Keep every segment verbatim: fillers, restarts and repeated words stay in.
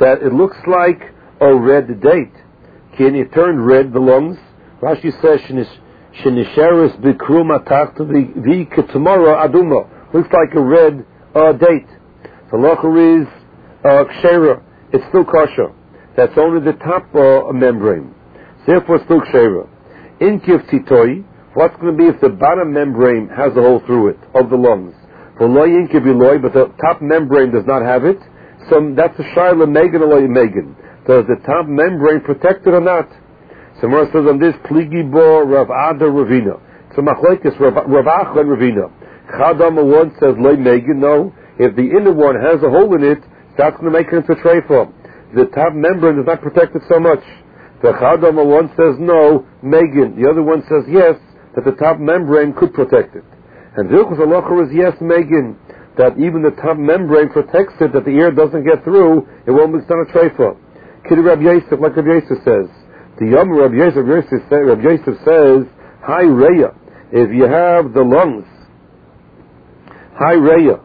that it looks like a red date. Can it turn red, the lungs? Rashi says, Shenisheris bikru matachta v'ketamara aduma. Looks like a red uh, date. The locher is uh, kshera. It's still kosher. That's only the top uh, membrane. Therefore, it's still kshera. In kiv titoi, what's going to be if the bottom membrane has a hole through it of the lungs? For loy inkiv iloy, but the top membrane does not have it. So that's a shayla megan or megan. Does the top membrane protect it or not? So Mara says on this, pligi bo Rav Ada Ravina. So machlekes Rav Acha and Ravina. Chadama one says loy megan. No, if the inner one has a hole in it, that's going to make it into treifa. The top membrane does not protect it so much. The Chadama one says no, megan. The other one says yes, that the top membrane could protect it. And Zilchus Halacha is yes, megan, that even the top membrane protects it, that the air doesn't get through, it won't be done a treifa. Kid Rabbi Yosef, like Rabbi Yosef says, the Yom Rabbi Yosef, Rabbi Yosef says, Hi Reya, if you have the lungs, Hi Reya,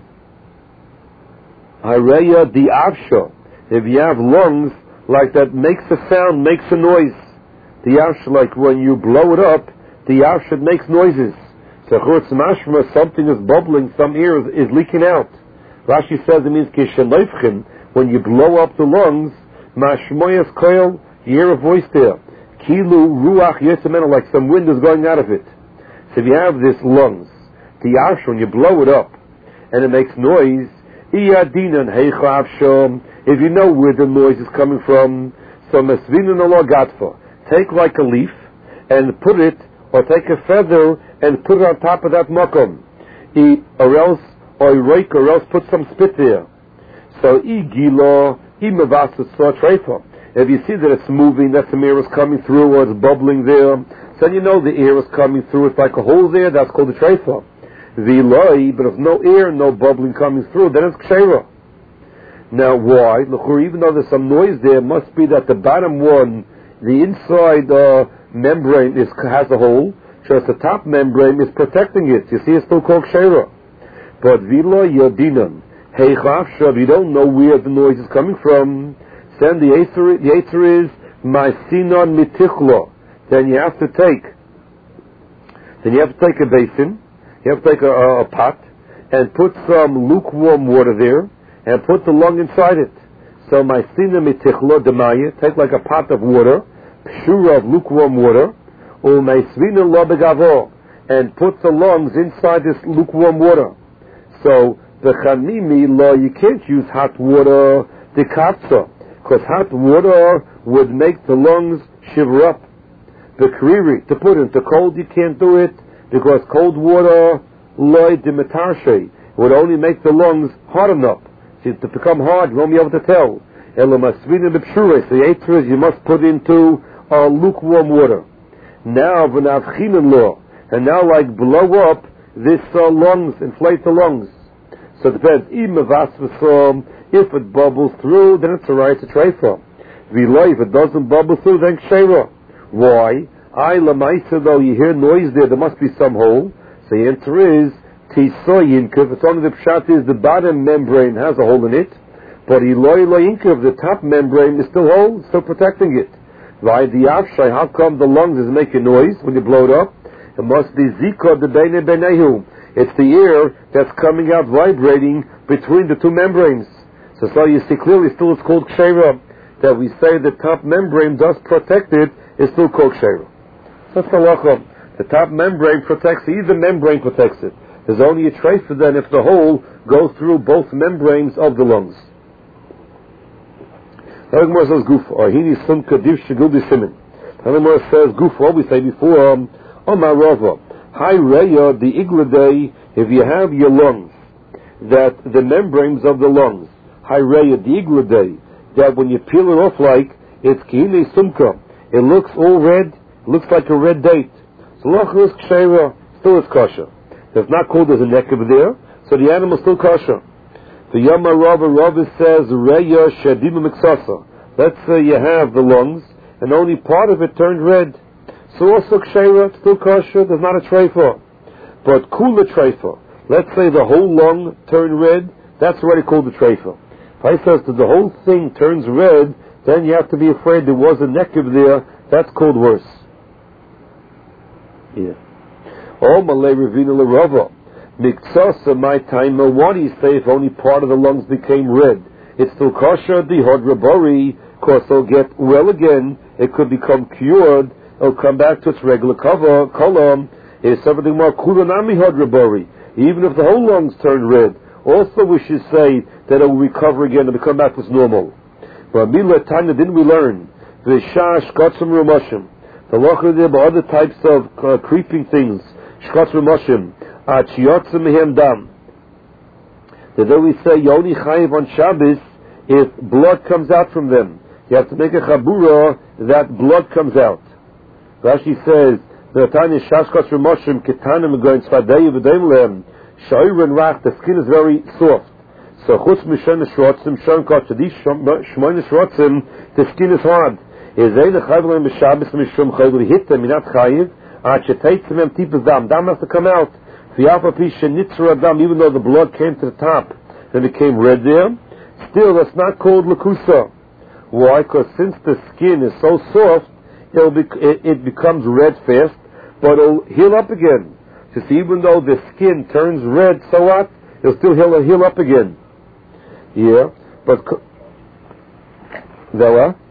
Hi Reya the Avsha, if you have lungs like that makes a sound, makes a noise, the Avsha, like when you blow it up, the Avsha makes noises. So chutz mashma, something is bubbling, some air is, is leaking out. Rashi says it means kisheloifchen, when you blow up the lungs, mashmoyas koil, you hear a voice there. Kilu ruach yesemena, like some wind is going out of it. So if you have this lungs, the avsha, when you blow it up, and it makes noise, iyadinan heicha avsham, if you know where the noise is coming from, so mesvinin ala gatfa, take like a leaf, and put it, or take a feather, and put it on top of that makom, or else, or rake, or else put some spit there. So, i gila, i mevasas saw treifa. If you see that it's moving, that some air is coming through, or it's bubbling there, then you know the air is coming through. It's like a hole there, that's called a treifa. V'loi, but if no air, no bubbling coming through, then it's kshera. Now, why? Look, even though there's some noise there, it must be that the bottom one, the inside uh, membrane is, has a hole, so the top membrane is protecting it. You see, it's still called kshera. But v'loi yodinan, hey chafshav, you don't know where the noise is coming from, then the answer, the answer is my sinon mitichlo. Then you have to take, then you have to take a basin, you have to take a, a, a pot, and put some lukewarm water there, and put the lung inside it. So my sinon mitichlo demaya, take like a pot of water, pshura of lukewarm water, or my sinon lo begavo, and put the lungs inside this lukewarm water. So the chanimi lo, you can't use hot water, the kapsa, because hot water would make the lungs shiver up. The kriri, to put into cold, you can't do it, because cold water, loy dimetarshe, would only make the lungs hard enough. So to become hard, you won't be able to tell. Elamasvina b'pshure, so the answer is you must put into uh, lukewarm water. Now, v'navchinan law, and now like blow up this uh, lungs, inflate the lungs. So it depends, if it bubbles through, then it's a right to treifa. If it doesn't bubble through, then kshera. Why? I lamaisa, though you hear noise there, there must be some hole. So the answer is tisoyinkev. It's only the pshat is the bottom membrane has a hole in it, but iloy loyinkev, the top membrane is still whole, still protecting it. Why the avshay? How come the lungs is making noise when you blow it up? It must be zika de bene benehu. It's the air that's coming out vibrating between the two membranes. So, so you see clearly still it's called kshera. That we say the top membrane does protect it, is still called kshera. That's the halacha. The top membrane protects it, either membrane protects it. There's only a trace for then if the hole goes through both membranes of the lungs. The Gemara says gufa, or hini sum kadiv shigul b'simin. The Gemara says gufa, what we say before, Omar Rava, Hi Reya, the igladay, if you have your lungs, that the membranes of the lungs, Hi Reya, the igladay, that when you peel it off like, it's kihine sumka, it looks all red, it looks like a red date. So loch is kshera, still is kosher. It's not called as a neck over there, so the animal is still kosher. The Yama Rava Rava says, Reya shadima miksasa. Let's say you have the lungs, and only part of it turned red. So also kshera, still kosher, there's not a treifa. But kula treifa, let's say the whole lung turned red, that's already called the treifa. If I says that the whole thing turns red, then you have to be afraid there was a nekev there. That's called worse. Yeah. Oh, Malay Ravina Larava. Miktsasa, my time, what do you say if only part of the lungs became red? It's still kosher, the hodrabari, of course it'll get well again, it could become cured, it'll come back to its regular cover, column. It's something more kuranami hodrabari. Even if the whole lungs turn red, also we should say that it will recover again and become back to its normal. But Mila Tanya, didn't we learn? The shash, shkotzim rumashim. The lochah there by other types of uh, creeping things. Shkotzim rumashim. Achiyotzim mehem dam. That then we say, Yoni chayiv on Shabbos, if blood comes out from them. You have to make a chabura that blood comes out. Rashi says, the Tanya shash shkotzim rumashim, ketanim agoyin tzvadeyu v'deim lehem. Sha'ir and rach, the skin is very soft. So chutz mishen shrotzim, shon kotcha, these shmoin shrotzim, the skin is hard. Is ein chayiv lehem b'Shabbos mishum chayiv hit them, you're not chayiv, at sheteitzim hem tipus dam, dam has to come out. V'yafa pisha nitzra dam, even though the blood came to the top, and it became red there, still that's not called lakusa. Why? Because since the skin is so soft, it'll be, it, it becomes red fast, but it'll heal up again. So see, even though the skin turns red, so what? It'll still heal, heal up again. Yeah, but there what?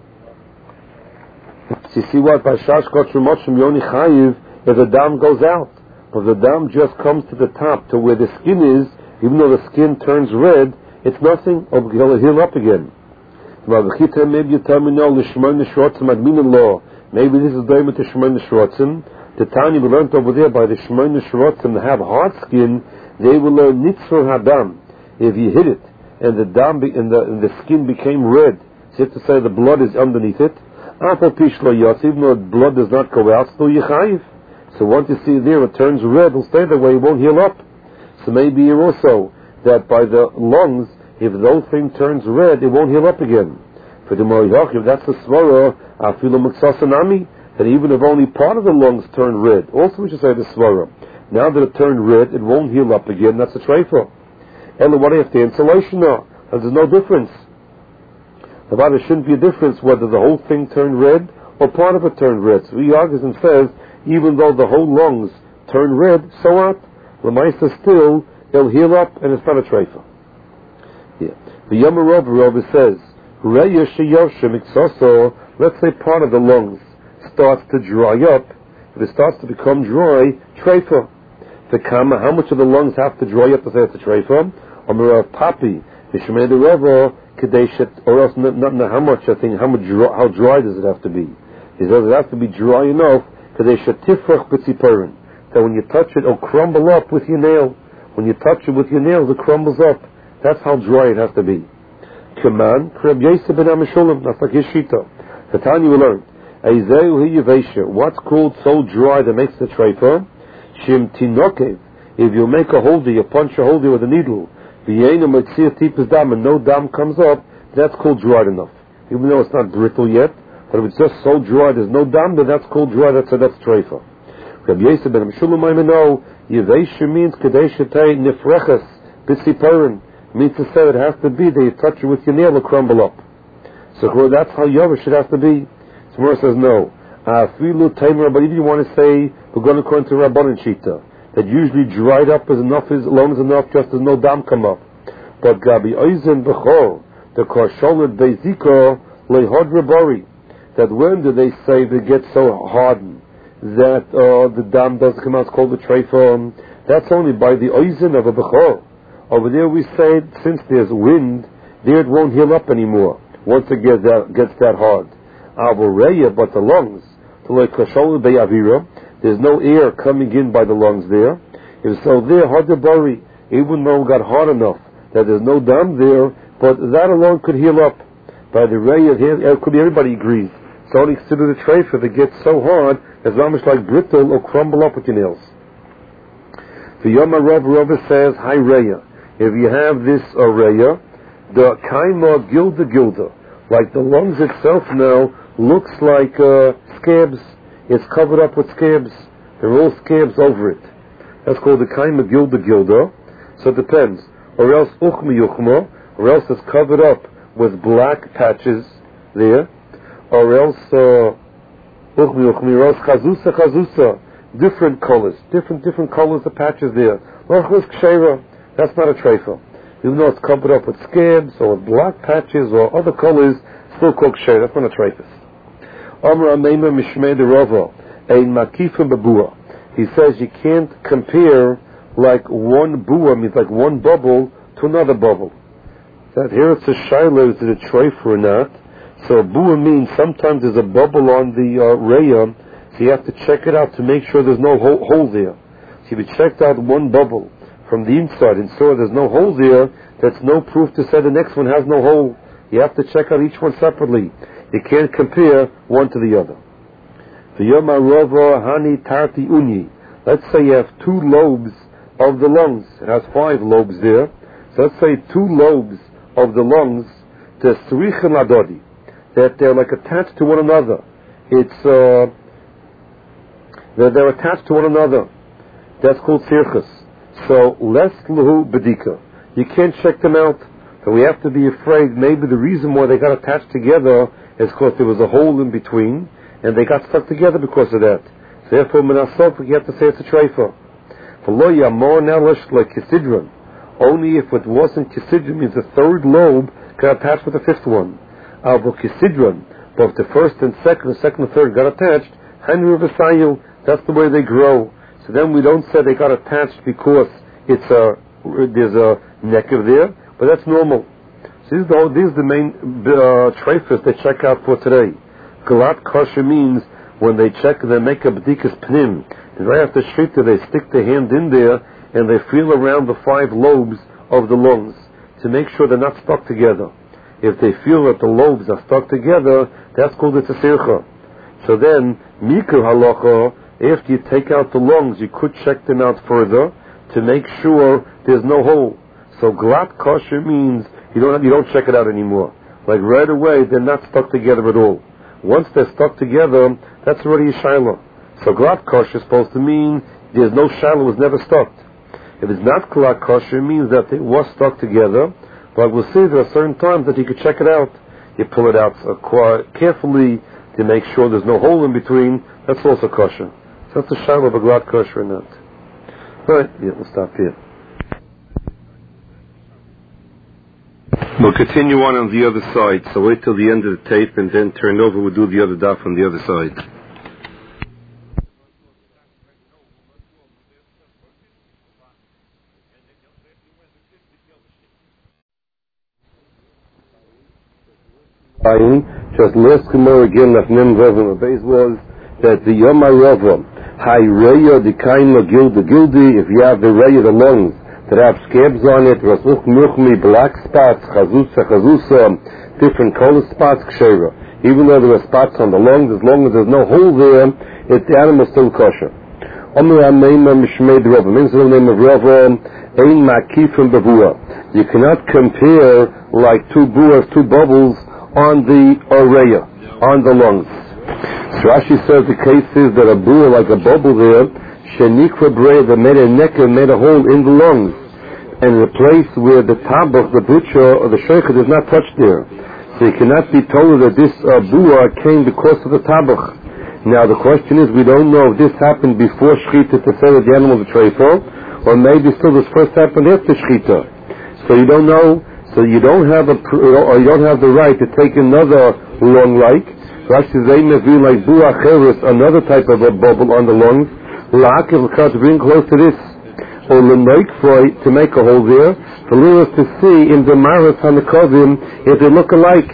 So you see what? By shash kotrumoshim yoni chayiv, if the dam goes out, but the dam just comes to the top, to where the skin is, even though the skin turns red, it's nothing. It'll heal up again. Maybe you tell me no, l'shmoin neshrotzim admin law. Maybe this is doimah to shmoin neshrotzim. The Tanya we learned over there by the shmoin neshrotzim that have hard skin, they will learn nitzur hadam. If you hit it and the dam be, and the and the skin became red, so you have to say the blood is underneath it. Even though blood does not go out, still yichayiv. So once you see there it turns red, it'll stay that way, it won't heal up. So maybe here also that by the lungs, if the whole thing turns red, it won't heal up again. For the Moriyach, if that's the svara, afilu meksasanami, that even if only part of the lungs turn red, also we should say the svara. Now that it turned red, it won't heal up again. That's a treifa. And what if the insulation now? There's no difference. About there shouldn't be a difference whether the whole thing turned red or part of it turned red. So he argues and says, even though the whole lungs turn red, so what? The Maisa still, it'll heal up and it's not a treifa. Yeah. The Yamarov Rabbi says, let's say part of the lungs starts to dry up. If it starts to become dry, treifa. The kama, how much of the lungs have to dry up to say it's a treifa? Or papi, Mishmei the Rava, Kadeshet, or else not, not, not how much, I think, how much dry, how dry does it have to be? He says it has to be dry enough, Kadeshet tifrach b'tziperin, that when you touch it, it'll crumble up with your nail. When you touch it with your nails, it crumbles up. That's how dry it has to be. Kaman, Kreb Yosef ben Amishulam, that's like his shita. The time you learned, Eizehu hi what's called so dry that makes the treifa? Shim tinokev, if you make a holder, you punch a holder with a needle, dam, and no dam comes up, that's called dried enough. Even though it's not brittle yet, but if it's just so dry, there's no dam, then that's called dry, that's, that's treifa. Rabbi Yosef ben Amishulam Aimeno, Yevesha means Kadeshetei nifreches, b'siperin, means to say it has to be that you touch it with your nail, it'll crumble up. So that's how Yovesh should have to be. Tomorrow says no. Afilu Taimur, but if you want to say, we're going according to Rabbanan Shita, that usually dried up is enough, is long as enough, just as no dam come up. But Gabi Oizen B'chor, the Korsholet Beiziko Lehod Rabori, that when do they say they get so hardened that uh, the dam doesn't come out, it's called the treifa? That's only by the Oizen of a B'chor. Over there we say, since there's wind, there it won't heal up anymore, once it gets that, gets that hard. Avoreya, but the lungs, there's no air coming in by the lungs there. If so, there, Hadabari, even though it got hard enough that there's no dam there, but that alone could heal up. By the ray of hair, it could be everybody agrees. So only consider the treifa, if it gets so hard, it's almost like brittle or crumble up with your nails. The Yoma Rav Rava says, Hi Reya, if you have this araya, the kaima gilda gilda, like the lungs itself now, looks like uh, scabs. It's covered up with scabs. There are all scabs over it. That's called the kaima gilda gilda. So it depends. Or else uchma yuchma, or else it's covered up with black patches there, or else uh, chazusa chazusa, different colors, different different colors of patches there. That's not a treifa. Even though it's covered up with scabs or with black patches or other colors, still called ksher. That's not a treifas. Amar Ameima Mishmei de Rava, ein makifim bebua. He says you can't compare like one bua, means like one bubble, to another bubble. That here it's a shiloh, is it a treif or not? So bua means sometimes there's a bubble on the uh, raya, so you have to check it out to make sure there's no hole, hole there. So if you checked out one bubble from the inside and saw there's no hole there, that's no proof to say the next one has no hole. You have to check out each one separately. You can't compare one to the other. Let's say you have two lobes of the lungs. It has five lobes there. So let's say two lobes of the lungs, that they're like attached to one another. It's uh, they're, they're attached to one another. That's called sirchus. So les luhu bedika. You can't check them out. So we have to be afraid maybe the reason why they got attached together is because there was a hole in between, and they got stuck together because of that. So therefore, minasov, you have to say it's a treifa. For lo yamor nelish like kisidron. Only if it wasn't kisidron, means the third lobe got attached with the fifth one. Avo kisidron. But if the first and second, the second and third got attached, hanru v'sayu, that's the way they grow. So then we don't say they got attached because it's a, there's a necker there, but that's normal. So this is the, this is the main uh, treifas they check out for today. Galat kosher means when they check, they make a b'dikas pnim. And right after shita, they stick their hand in there and they feel around the five lobes of the lungs to make sure they're not stuck together. If they feel that the lobes are stuck together, that's called a sircha. So then, mikra halacha, after you take out the lungs, you could check them out further to make sure there's no hole. So glat kosher means you don't you don't check it out anymore. Like right away, they're not stuck together at all. Once they're stuck together, that's already a shiloh. So glat kosher is supposed to mean there's no shiloh, was never stuck. If it's not glat kosher, it means that it was stuck together. But we'll see there are certain times that you can check it out. You pull it out uh, quite carefully to make sure there's no hole in between. That's also kosher. So that's a shiloh of a glat kosher or not. Alright, yeah, we'll stop here. We'll continue on on the other side, so wait till the end of the tape and then turn over, we'll do the other daf on the other side. Just last Gemara again of Nim Rav and base was that the Yom HaRava, Hai Reya, the Kain Gilda Gildi, if you have the Reya, the lungs, that have scabs on it, Rasuch Nuchmi, black spots, Chazusa, Chazusa, different color spots, Kshera. Even though there are spots on the lungs, as long as there's no hole there, it, the animal is still kosher. Omer HaMeima Mishmei de Rava, means the name of Rava, Ein Makifim Bevua. You cannot compare like two buas, two bubbles on the oreya, on the lungs. So Rashi says the case is that a bua, like a bubble there, shenikra bray, that made a necker, made a hole in the lungs, and in a place where the tabach, the butcher, or the sheikha does not touch there. So you cannot be told that this uh, bua came because of the tabach. Now the question is, we don't know if this happened before shchita to say that the animal is a treifah, or maybe still this first happened after shchita. So you don't know. So you don't have a, or you don't have the right to take another lung like Rashi Zay Mevi like Bua Cheres, another type of a bubble on the lungs, La'akiv to bring close to this, or L'noikfroi to make a hole there, for us to see in the Maras Hanakovim if they look alike.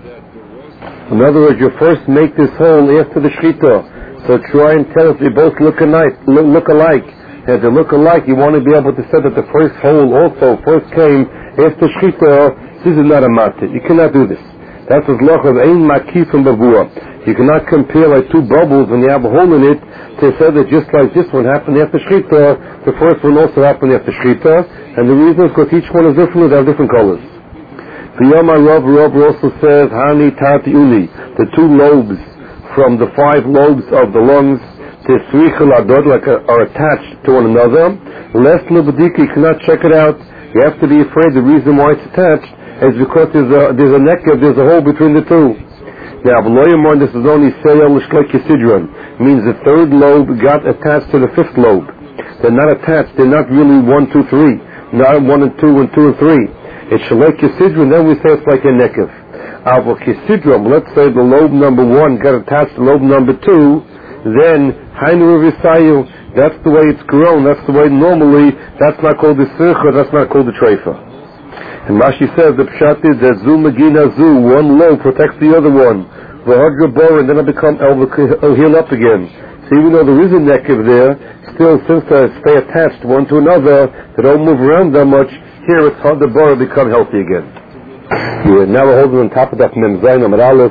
In other words, you first make this hole after the Shechita, so try and tell if they both look alike. Look alike. If they look alike, you want to be able to say that the first hole also first came after shchita. This is not a matzah. You cannot do this. That's a loch of ein makifim bavua. You cannot compare like two bubbles when you have a hole in it to say that just like this one happened after shchita, the first one also happened after shchita, and the reason is because each one is different. They have different colors. The Yom HaRava Rav also says hani tarti uli, the two lobes from the five lobes of the lungs, like are attached to one another. Lest lebedika, you cannot check it out. You have to be afraid the reason why it's attached is because there's a there's a neck, there's a hole between the two. Now, this is only Seyel L'Shlek Yisidron. It means the third lobe got attached to the fifth lobe. They're not attached, they're not really one, two, three. Not one and two and two and three. It's Shlek Yisidron, then we say it's like a nekev. Avo Kisidron, let's say the lobe number one got attached to lobe number two, then Hainu Risayu, that's the way it's grown, that's the way normally, that's not called the Sircha, that's not called the Treifa. And Rashi says the pshat is that Zu Magina Zu, one lobe protects the other one. V'hadra Bor, and then it'll become, it'll heal up again. So even though there is a nekev there, still since they stay attached one to another, they don't move around that much, here it's hard the Bor will become healthy again. Yeah, now we're holding on top of that Mem Zayin Amar Aleph.